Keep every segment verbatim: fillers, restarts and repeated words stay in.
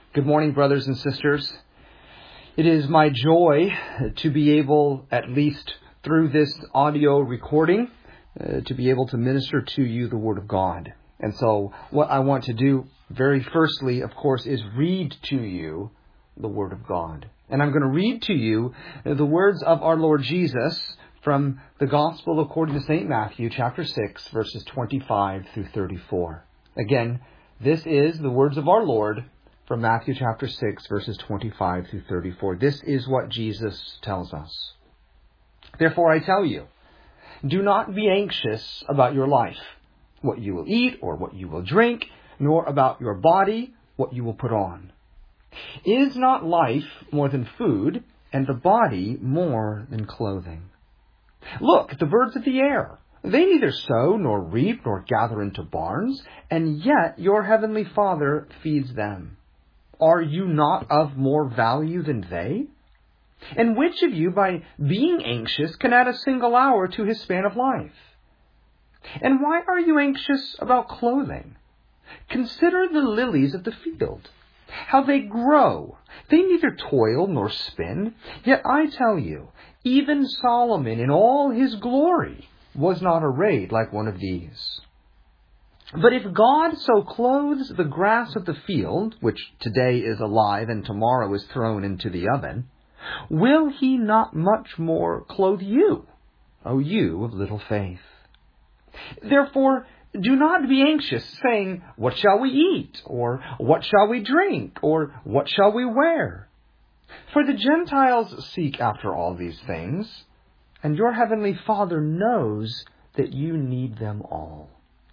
Good morning, brothers and sisters. It is my joy to be able, at least through this audio recording, uh, to be able to minister to you the Word of God. And so what I want to do very firstly, of course, is read to you the Word of God. And I'm going to read to you the words of our Lord Jesus from the Gospel according to Saint Matthew, chapter six, verses twenty-five through thirty-four. Again, this is the words of our Lord from Matthew chapter six, verses twenty-five through thirty-four. This is what Jesus tells us. Therefore I tell you, do not be anxious about your life, what you will eat or what you will drink, nor about your body, what you will put on. Is not life more than food, and the body more than clothing? Look at the birds of the air. They neither sow nor reap nor gather into barns, and yet your heavenly Father feeds them. Are you not of more value than they? And which of you, by being anxious, can add a single hour to his span of life? And why are you anxious about clothing? Consider the lilies of the field, how they grow. They neither toil nor spin. Yet I tell you, even Solomon in all his glory was not arrayed like one of these. But if God so clothes the grass of the field, which today is alive and tomorrow is thrown into the oven, will he not much more clothe you, O you of little faith? Therefore, do not be anxious, saying, what shall we eat? Or what shall we drink? Or what shall we wear? For the Gentiles seek after all these things, and your heavenly Father knows that you need them all.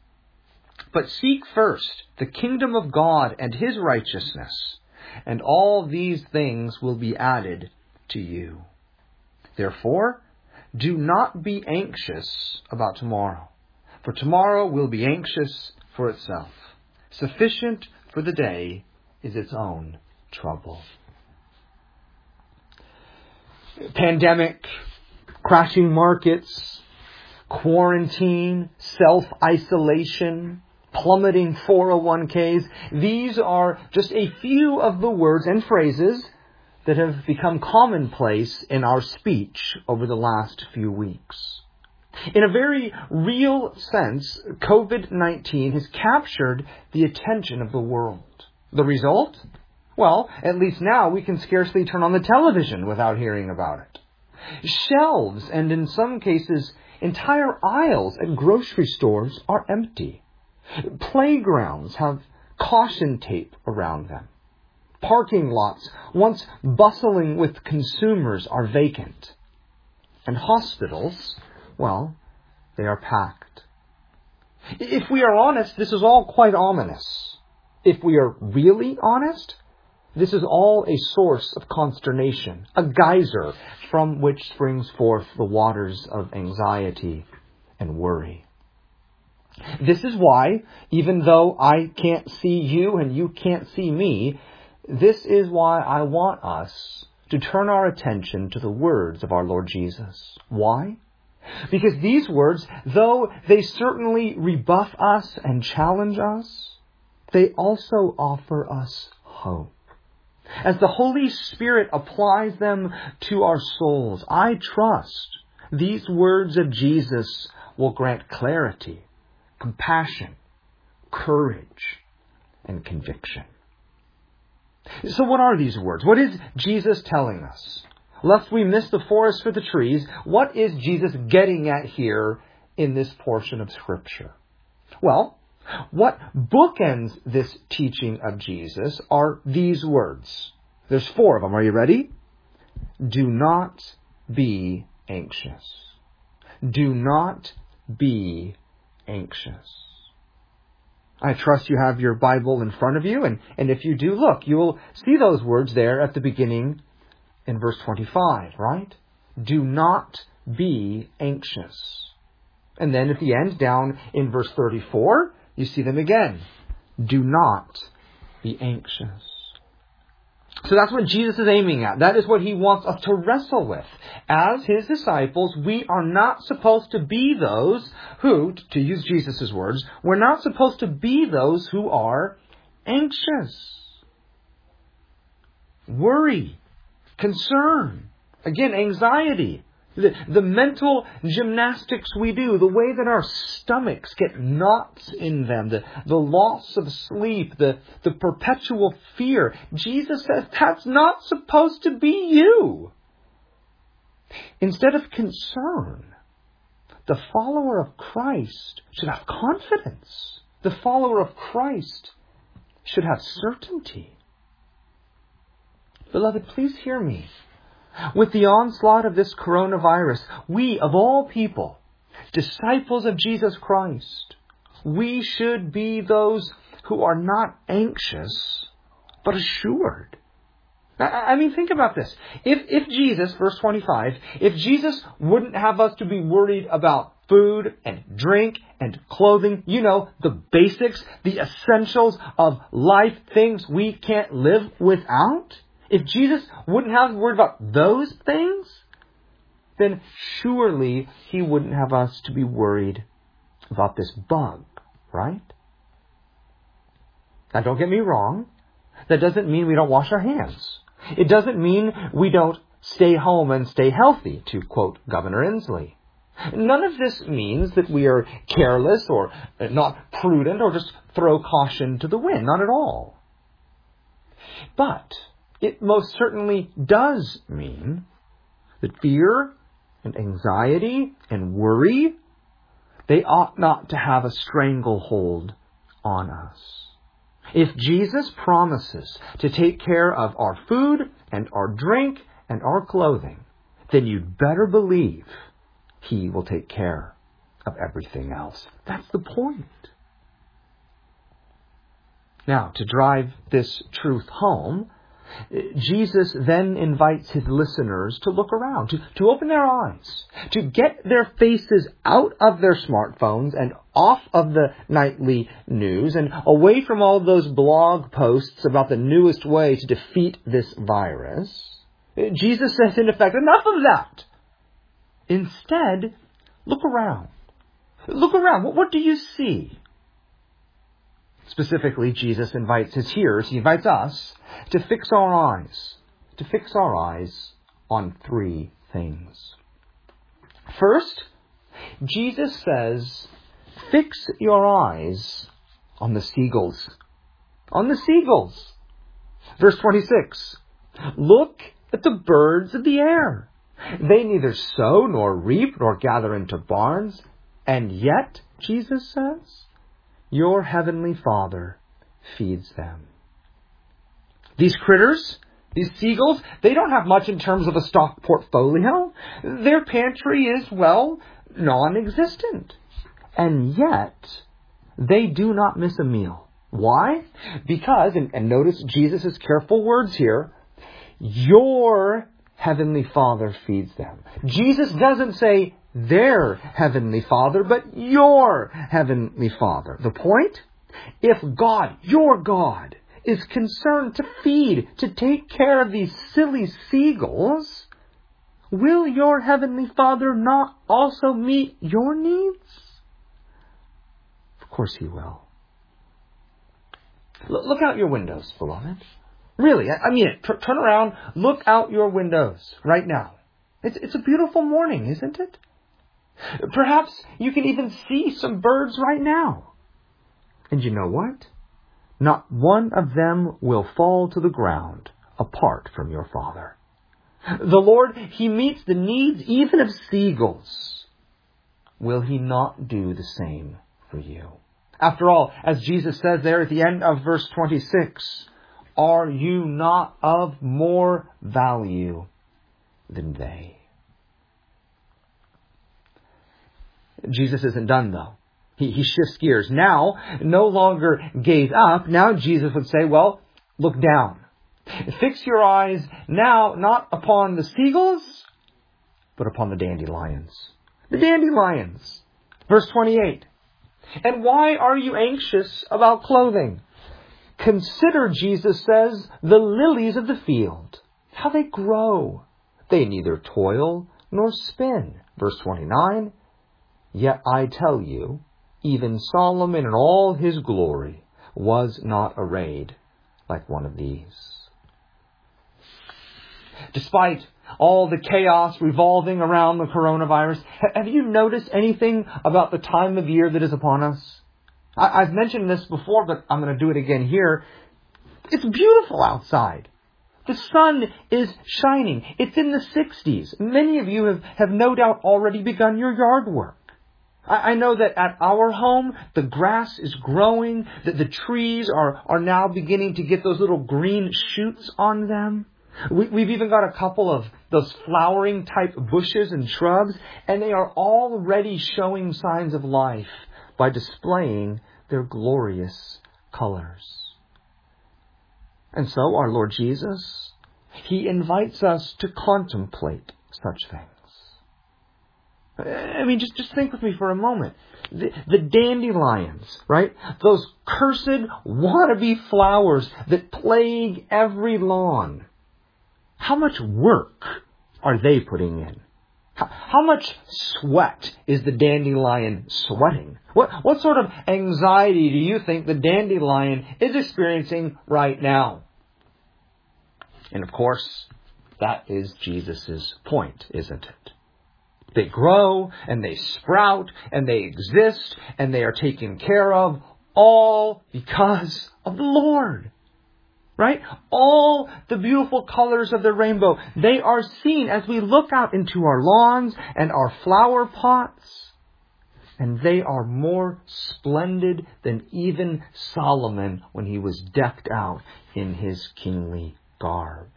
But seek first the kingdom of God and his righteousness, and all these things will be added to you. Therefore, do not be anxious about tomorrow, for tomorrow will be anxious for itself. Sufficient for the day is its own trouble. Pandemic, crashing markets, quarantine, self-isolation, plummeting four oh one k's. These are just a few of the words and phrases that have become commonplace in our speech over the last few weeks. In a very real sense, covid nineteen has captured the attention of the world. The result? Well, at least now we can scarcely turn on the television without hearing about it. Shelves and in some cases entire aisles at grocery stores are empty. Playgrounds have caution tape around them. Parking lots, once bustling with consumers, are vacant. And hospitals, well, they are packed. If we are honest, this is all quite ominous. If we are really honest, this is all a source of consternation, a geyser from which springs forth the waters of anxiety and worry. This is why, even though I can't see you and you can't see me, this is why I want us to turn our attention to the words of our Lord Jesus. Why? Because these words, though they certainly rebuff us and challenge us, they also offer us hope. As the Holy Spirit applies them to our souls, I trust these words of Jesus will grant clarity, compassion, courage, and conviction. So what are these words? What is Jesus telling us? Lest we miss the forest for the trees, what is Jesus getting at here in this portion of Scripture? Well, what bookends this teaching of Jesus are these words. There's four of them. Are you ready? Do not be anxious. Do not be anxious. I trust you have your Bible in front of you, and, and if you do, look, you will see those words there at the beginning in verse twenty-five, right? Do not be anxious. And then at the end, down in verse thirty-four, you see them again. Do not be anxious. So that's what Jesus is aiming at. That is what he wants us to wrestle with. As his disciples, we are not supposed to be those who, to use Jesus' words, we're not supposed to be those who are anxious. worry, concern, again, anxiety, the, the mental gymnastics we do, the way that our stomachs get knots in them, the, the loss of sleep, the, the perpetual fear. Jesus says that's not supposed to be you. Instead of concern, the follower of Christ should have confidence. The follower of Christ should have certainty. Beloved, please hear me. With the onslaught of this coronavirus, we, of all people, disciples of Jesus Christ, we should be those who are not anxious, but assured. I mean, think about this. If, if Jesus, verse twenty-five, if Jesus wouldn't have us to be worried about food and drink and clothing, you know, the basics, the essentials of life, things we can't live without, if Jesus wouldn't have us worried about those things, then surely He wouldn't have us to be worried about this bug, right? Now, don't get me wrong. That doesn't mean we don't wash our hands. It doesn't mean we don't stay home and stay healthy, to quote Governor Inslee. None of this means that we are careless or not prudent or just throw caution to the wind. Not at all. But it most certainly does mean that fear and anxiety and worry, they ought not to have a stranglehold on us. If Jesus promises to take care of our food and our drink and our clothing, then you'd better believe He will take care of everything else. That's the point. Now, to drive this truth home, Jesus then invites His listeners to look around, to, to open their eyes, to get their faces out of their smartphones and off of the nightly news and away from all those blog posts about the newest way to defeat this virus. Jesus says, in effect, enough of that. Instead, look around. Look around. What, what do you see? Specifically, Jesus invites His hearers, He invites us to fix our eyes, to fix our eyes on three things. First, Jesus says, fix your eyes on the seagulls. On the seagulls. Verse twenty-six, look at the birds of the air. They neither sow nor reap nor gather into barns, and yet, Jesus says, your heavenly Father feeds them. These critters, these seagulls, they don't have much in terms of a stock portfolio. Their pantry is, well, non-existent. And yet, they do not miss a meal. Why? Because, and, and notice Jesus' careful words here, your heavenly Father feeds them. Jesus doesn't say their heavenly Father, but your heavenly Father. The point? If God, your God, is concerned to feed, to take care of these silly seagulls, will your heavenly Father not also meet your needs? Of course He will. L- look out your windows, beloved. Really, I mean it. T- turn around, look out your windows right now. It's, it's a beautiful morning, isn't it? Perhaps you can even see some birds right now. And you know what? Not one of them will fall to the ground apart from your Father. The Lord, He meets the needs even of seagulls. Will He not do the same for you? After all, as Jesus says there at the end of verse twenty-six, are you not of more value than they? Jesus isn't done, though. He, he shifts gears. Now, no longer gaze up. Now Jesus would say, well, look down. Fix your eyes now not upon the seagulls, but upon the dandelions. The dandelions. Verse twenty-eight. And why are you anxious about clothing? Consider, Jesus says, the lilies of the field, how they grow. They neither toil nor spin. Verse twenty-nine. Yet I tell you, even Solomon in all his glory was not arrayed like one of these. despite all the chaos revolving around the coronavirus. Have you noticed anything about the time of year that is upon us? I've mentioned this before, but I'm going to do it again here. It's beautiful outside. The sun is shining. It's in the sixties. Many of you have, have no doubt already begun your yard work. I, I know that at our home, the grass is growing, that the trees are, are now beginning to get those little green shoots on them. We, we've even got a couple of those flowering type bushes and shrubs, and they are already showing signs of life by displaying their glorious colors. And so our Lord Jesus, He invites us to contemplate such things. I mean, just, just think with me for a moment. The, the dandelions, right? Those cursed wannabe flowers that plague every lawn. How much work are they putting in? How, how much sweat is the dandelion sweating? What, what sort of anxiety do you think the dandelion is experiencing right now? And of course, that is Jesus' point, isn't it? They grow and they sprout and they exist and they are taken care of all because of the Lord. Right? All the beautiful colors of the rainbow, they are seen as we look out into our lawns and our flower pots. And they are more splendid than even Solomon when he was decked out in his kingly garb.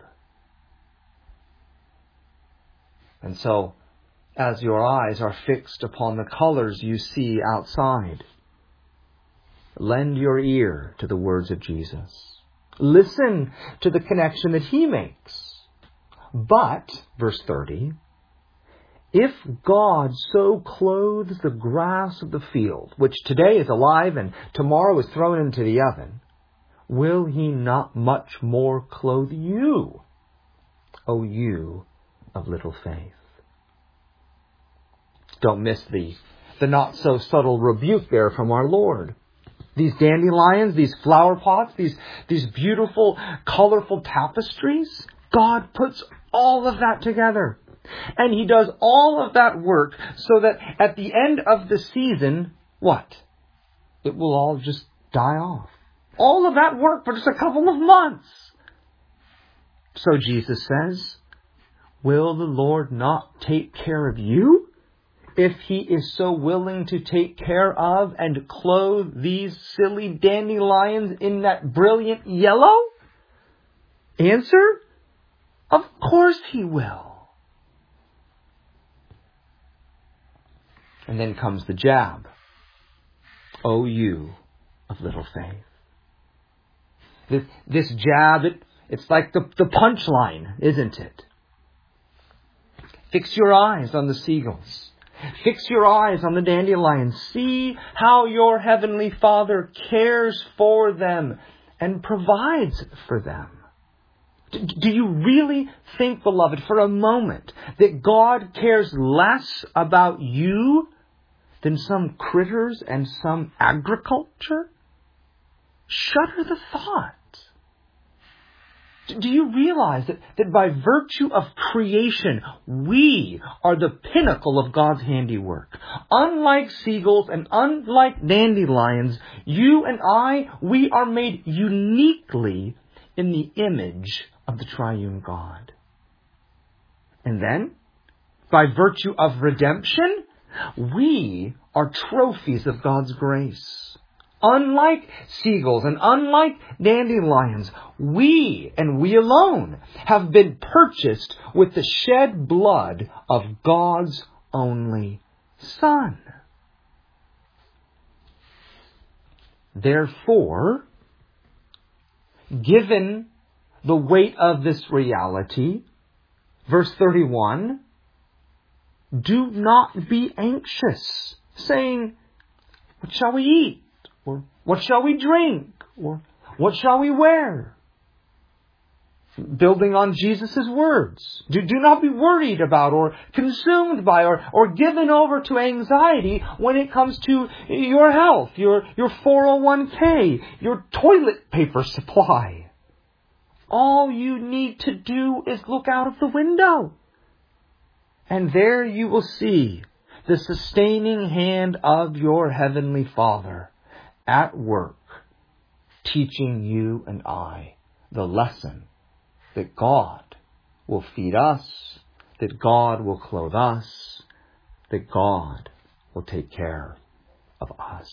And so, as your eyes are fixed upon the colors you see outside, lend your ear to the words of Jesus. Listen to the connection that He makes. But, verse thirty, if God so clothes the grass of the field, which today is alive and tomorrow is thrown into the oven, will He not much more clothe you, O you of little faith? Don't miss the, the not so subtle rebuke there from our Lord. These dandelions, these flower pots, these, these beautiful, colorful tapestries, God puts all of that together. And He does all of that work so that at the end of the season, what? It will all just die off. All of that work for just a couple of months. So Jesus says, will the Lord not take care of you? If He is so willing to take care of and clothe these silly dandelions in that brilliant yellow? Answer? Of course He will. And then comes the jab. O you of little faith. This, this jab, it, it's like the, the punchline, isn't it? Fix your eyes on the seagulls. Fix your eyes on the dandelions. See how your Heavenly Father cares for them and provides for them. Do you really think, beloved, for a moment, that God cares less about you than some critters and some agriculture? Shudder the thought. Do you realize that, that by virtue of creation, we are the pinnacle of God's handiwork? Unlike seagulls and unlike dandelions, you and I, we are made uniquely in the image of the triune God. And then, by virtue of redemption, we are trophies of God's grace. Unlike seagulls and unlike dandelions, we, and we alone, have been purchased with the shed blood of God's only Son. Therefore, given the weight of this reality, verse thirty-one, do not be anxious, saying, what shall we eat? Or what shall we drink? Or what shall we wear? Building on Jesus' words. Do, do not be worried about or consumed by or, or given over to anxiety when it comes to your health, your, your four oh one k, your toilet paper supply. All you need to do is look out of the window. And there you will see the sustaining hand of your Heavenly Father at work, teaching you and I the lesson that God will feed us, that God will clothe us, that God will take care of us.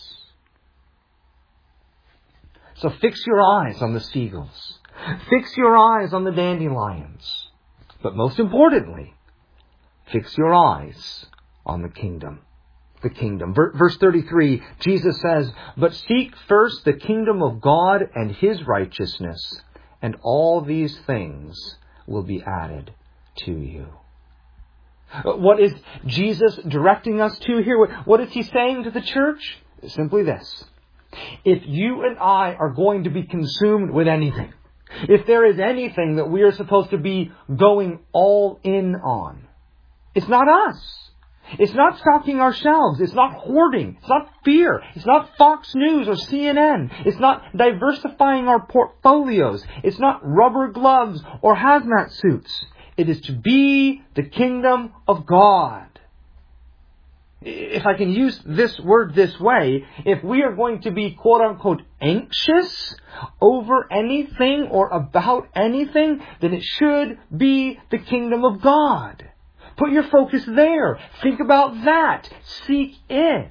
So fix your eyes on the seagulls. Fix your eyes on the dandelions. But most importantly, fix your eyes on the kingdom. The kingdom. Verse thirty-three, Jesus says, "But seek first the kingdom of God and His righteousness, and all these things will be added to you." What is Jesus directing us to here? What is He saying to the church? Simply this. If you and I are going to be consumed with anything, if there is anything that we are supposed to be going all in on, it's not us. It's not stocking our shelves. It's not hoarding. It's not fear. It's not Fox News or C N N. It's not diversifying our portfolios. It's not rubber gloves or hazmat suits. It is to be the kingdom of God. If I can use this word this way, if we are going to be quote unquote anxious over anything or about anything, then it should be the kingdom of God. Put your focus there. Think about that. Seek it.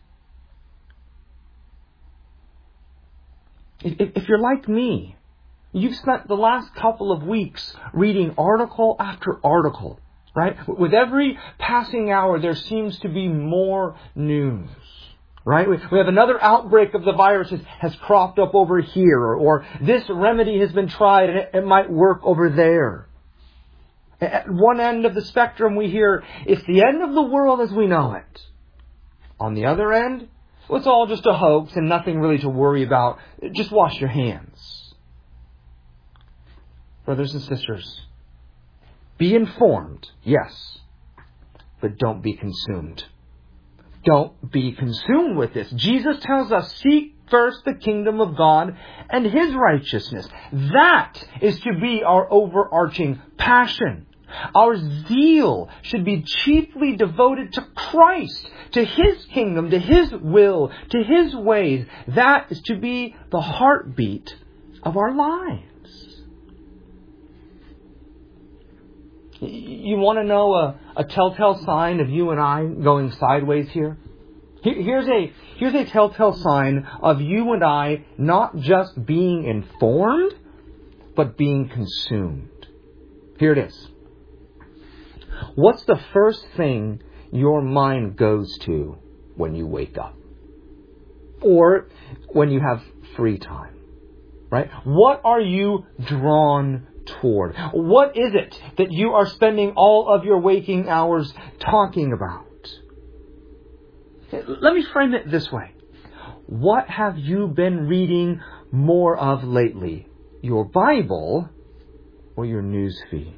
If you're like me, you've spent the last couple of weeks reading article after article, right? With every passing hour, there seems to be more news, right? We have another outbreak of the virus has cropped up over here, or, or this remedy has been tried and it, it might work over there. At one end of the spectrum, we hear, it's the end of the world as we know it. On the other end, well, it's all just a hoax and nothing really to worry about. Just wash your hands. Brothers and sisters, be informed, yes, but don't be consumed. Don't be consumed with this. Jesus tells us, seek first the kingdom of God and His righteousness. That is to be our overarching passion. Our zeal should be chiefly devoted to Christ, to His kingdom, to His will, to His ways. That is to be the heartbeat of our lives. You want to know a, a telltale sign of you and I going sideways here? Here's a, here's a telltale sign of you and I not just being informed, but being consumed. Here it is. What's the first thing your mind goes to when you wake up? Or when you have free time? Right? What are you drawn toward? What is it that you are spending all of your waking hours talking about? Let me frame it this way. What have you been reading more of lately? Your Bible or your news feed?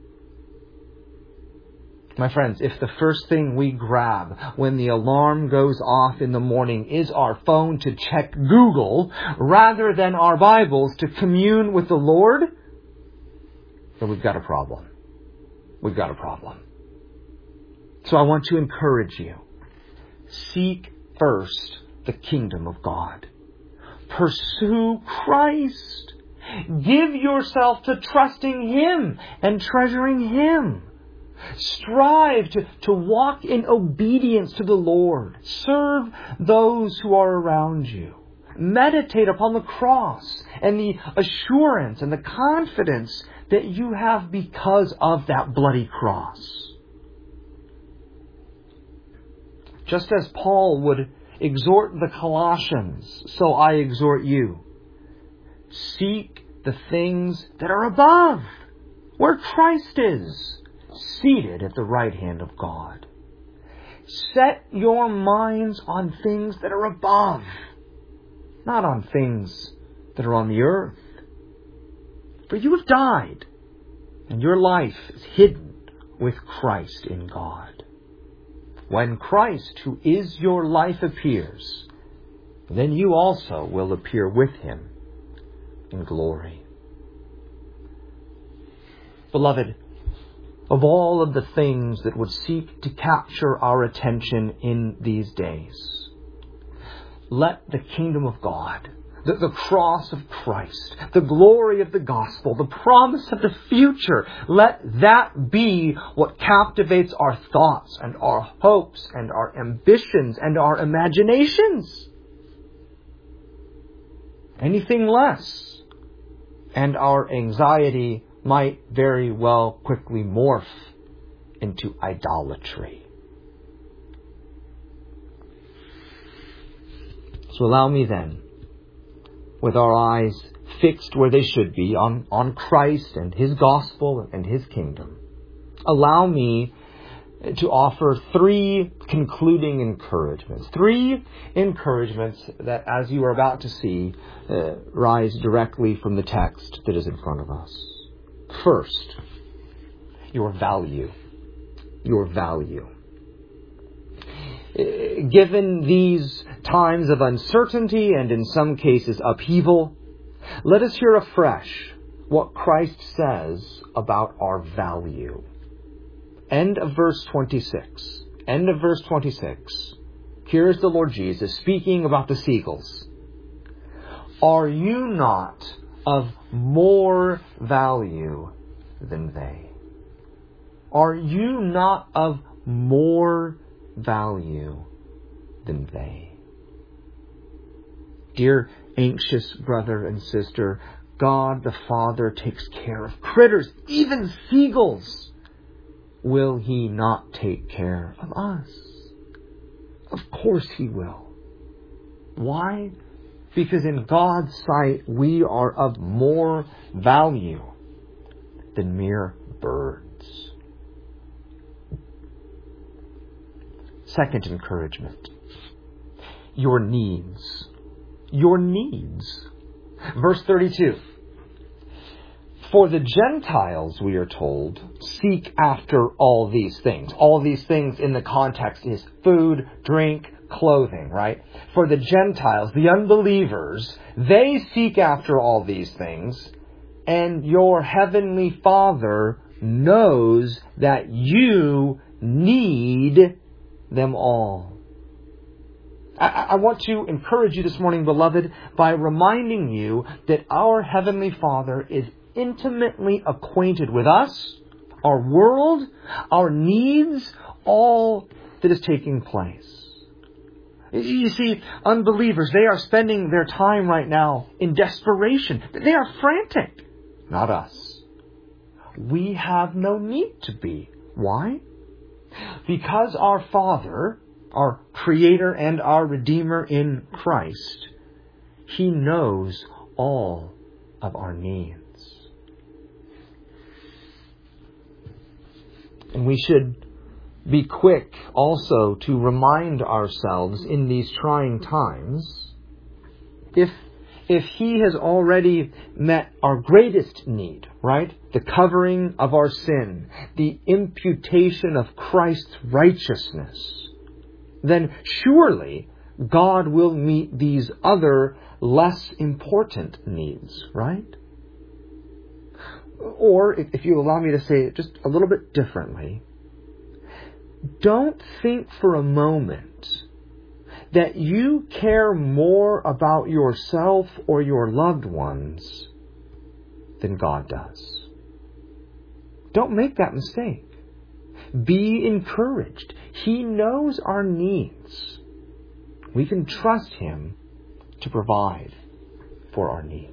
My friends, if the first thing we grab when the alarm goes off in the morning is our phone to check Google rather than our Bibles to commune with the Lord, then we've got a problem. We've got a problem. So I want to encourage you. Seek first the kingdom of God. Pursue Christ. Give yourself to trusting Him and treasuring Him. Strive to, to walk in obedience to the Lord. Serve those who are around you. Meditate upon the cross and the assurance and the confidence that you have because of that bloody cross. Just as Paul would exhort the Colossians, so I exhort you. Seek the things that are above, where Christ is, seated at the right hand of God. Set your minds on things that are above, not on things that are on the earth. For you have died, and your life is hidden with Christ in God. When Christ, who is your life, appears, then you also will appear with Him in glory. Beloved, of all of the things that would seek to capture our attention in these days, let the kingdom of God, the, the cross of Christ, the glory of the gospel, the promise of the future, let that be what captivates our thoughts and our hopes and our ambitions and our imaginations. Anything less, and our anxiety might very well quickly morph into idolatry. So allow me then, with our eyes fixed where they should be, on, on Christ and His gospel and His kingdom, allow me to offer three concluding encouragements. Three encouragements that, as you are about to see, uh, rise directly from the text that is in front of us. First, your value. Your value. Given these times of uncertainty and in some cases upheaval, let us hear afresh what Christ says about our value. End of verse twenty-six. End of verse twenty-six. Here is the Lord Jesus speaking about the seagulls. Are you not of more value than they? Are you not of more value than they? Dear anxious brother and sister, God the Father takes care of critters, even seagulls. Will He not take care of us? Of course He will. Why? Because in God's sight, we are of more value than mere birds. Second encouragement. Your needs. Your needs. Verse thirty-two. For the Gentiles, we are told, seek after all these things. All these things in the context is food, drink, clothing, right? For the Gentiles, the unbelievers, they seek after all these things, and your heavenly Father knows that you need them all. I, I want to encourage you this morning, beloved, by reminding you that our heavenly Father is intimately acquainted with us, our world, our needs, all that is taking place. You see, unbelievers, they are spending their time right now in desperation. They are frantic. Not us. We have no need to be. Why? Because our Father, our Creator and our Redeemer in Christ, He knows all of our needs. And we should be quick also to remind ourselves in these trying times, if if He has already met our greatest need, right? The covering of our sin, the imputation of Christ's righteousness, then surely God will meet these other less important needs, right? Or, if you allow me to say it just a little bit differently, don't think for a moment that you care more about yourself or your loved ones than God does. Don't make that mistake. Be encouraged. He knows our needs. We can trust Him to provide for our needs.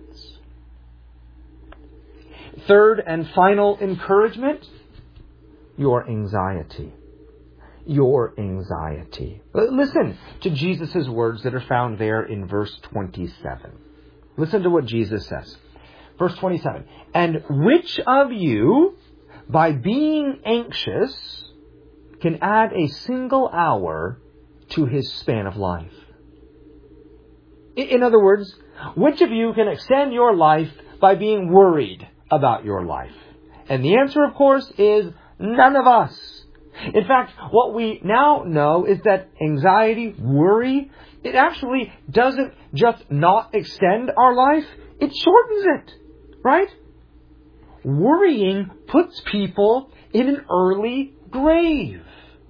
Third and final encouragement, your anxiety. Your anxiety. Listen to Jesus' words that are found there in verse twenty-seven. Listen to what Jesus says. Verse twenty-seven. And which of you, by being anxious, can add a single hour to his span of life? In other words, which of you can extend your life by being worried about your life? And the answer, of course, is none of us. In fact, what we now know is that anxiety, worry, it actually doesn't just not extend our life, it shortens it, right? worrying puts people in an early grave.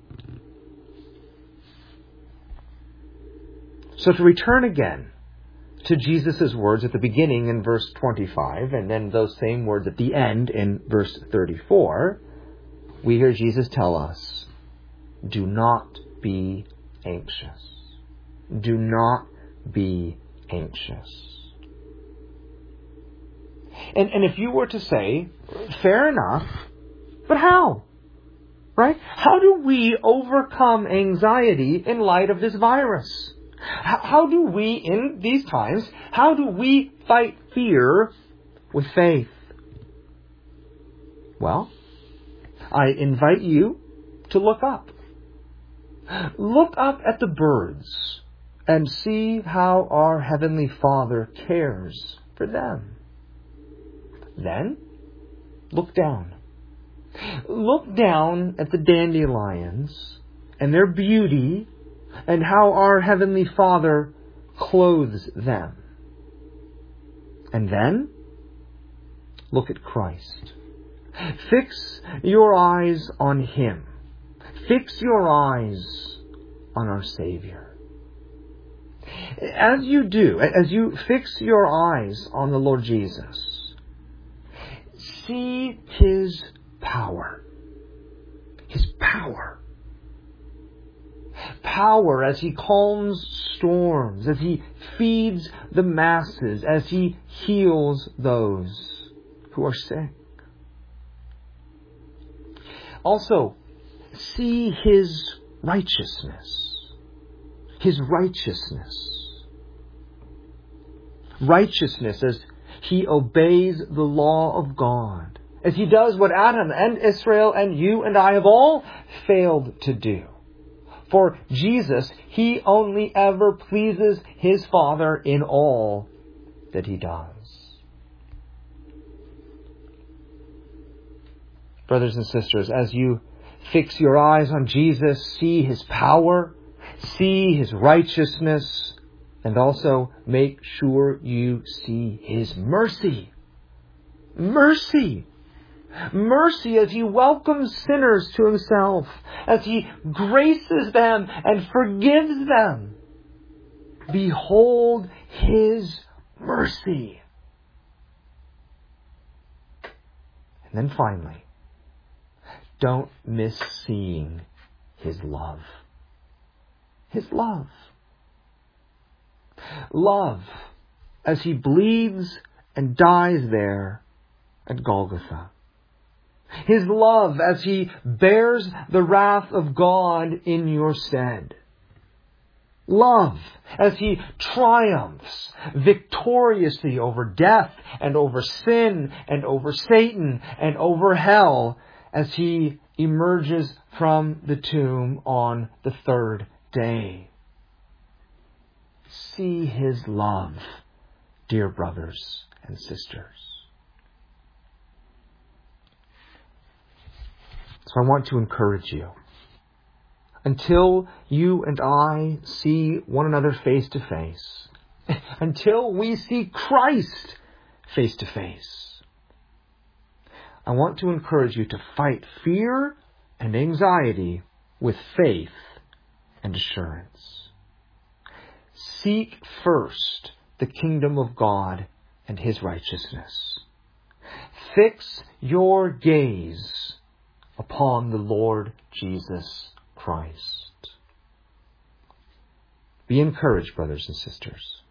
So to return again to Jesus' words at the beginning in verse twenty-five, and then those same words at the end in verse thirty-four, we hear Jesus tell us, do not be anxious. Do not be anxious. And, and if you were to say, fair enough, but how? Right? How do we overcome anxiety in light of this virus? How do we, in these times, how do we fight fear with faith? Well, I invite you to look up. Look up at the birds and see how our Heavenly Father cares for them. Then, look down. Look down at the dandelions and their beauty and how our Heavenly Father clothes them. And then, look at Christ. Fix your eyes on Him. Fix your eyes on our Savior. As you do, as you fix your eyes on the Lord Jesus, see His power. His power. Power as He calms storms, as He feeds the masses, as He heals those who are sick. Also, see His righteousness. His righteousness. Righteousness as He obeys the law of God. As He does what Adam and Israel and you and I have all failed to do. For Jesus, He only ever pleases His Father in all that He does. Brothers and sisters, as you fix your eyes on Jesus, see His power, see His righteousness, and also make sure you see His mercy. Mercy! Mercy as He welcomes sinners to Himself, as He graces them and forgives them. Behold His mercy. And then finally, don't miss seeing His love. His love. Love as He bleeds and dies there at Golgotha. His love as He bears the wrath of God in your stead. Love as He triumphs victoriously over death and over sin and over Satan and over hell as He emerges from the tomb on the third day. See His love, dear brothers and sisters. So I want to encourage you. Until you and I see one another face to face, until we see Christ face to face, I want to encourage you to fight fear and anxiety with faith and assurance. Seek first the kingdom of God and His righteousness. Fix your gaze upon the Lord Jesus Christ. Be encouraged, brothers and sisters.